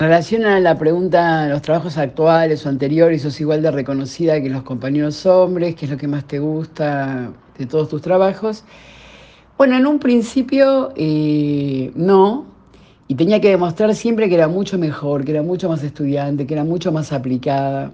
En relación a la pregunta, los trabajos actuales o anteriores, ¿sos igual de reconocida que los compañeros hombres? ¿Qué es lo que más te gusta de todos tus trabajos? Bueno, en un principio no, y tenía que demostrar siempre que era mucho mejor, que era mucho más estudiante, que era mucho más aplicada,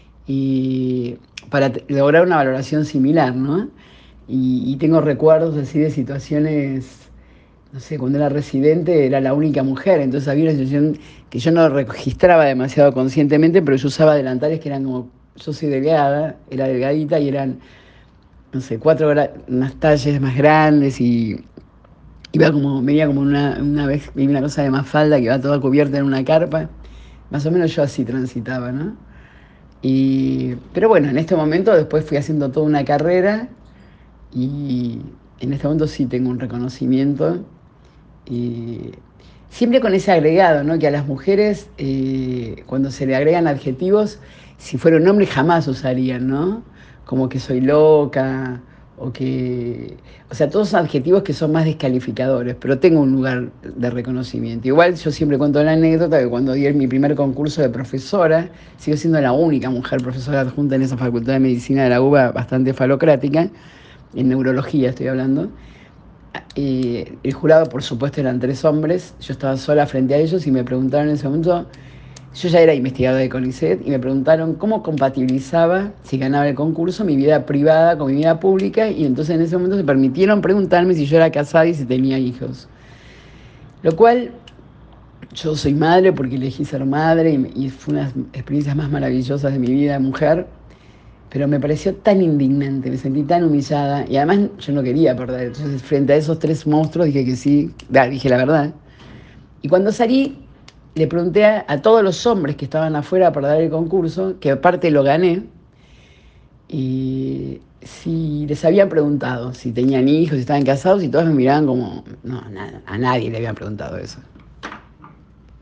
y para lograr una valoración similar, ¿no? Y tengo recuerdos así de situaciones, no sé, cuando era residente era la única mujer, entonces había una situación que yo no registraba demasiado conscientemente, pero yo usaba delantales que eran como, yo soy delgada, era delgadita y eran, no sé, unas talles más grandes y venía como una vez, vi una cosa de Mafalda que iba toda cubierta en una carpa, más o menos yo así transitaba, ¿no? Pero bueno, en este momento después fui haciendo toda una carrera y en este momento sí tengo un reconocimiento. Y siempre con ese agregado, ¿no? Que a las mujeres, cuando se le agregan adjetivos, si fuera un hombre jamás usarían, ¿no? Como que soy loca, o que... O sea, todos adjetivos que son más descalificadores, pero tengo un lugar de reconocimiento. Igual yo siempre cuento la anécdota que cuando di mi primer concurso de profesora, sigo siendo la única mujer profesora adjunta en esa facultad de medicina de la UBA, bastante falocrática, en neurología estoy hablando. El jurado, por supuesto, eran 3 hombres. Yo estaba sola frente a ellos y me preguntaron en ese momento, yo ya era investigadora de CONICET, y me preguntaron cómo compatibilizaba, si ganaba el concurso, mi vida privada con mi vida pública. Y entonces en ese momento se permitieron preguntarme si yo era casada y si tenía hijos. Lo cual, yo soy madre porque elegí ser madre y fue una de las experiencias más maravillosas de mi vida de mujer. Pero me pareció tan indignante, me sentí tan humillada y además yo no quería perder. Entonces, frente a esos 3 monstruos, dije que sí, dije la verdad. Y cuando salí, le pregunté a todos los hombres que estaban afuera para dar el concurso, que aparte lo gané, y si les habían preguntado si tenían hijos, si estaban casados, y todos me miraban como, no, nada, a nadie le habían preguntado eso.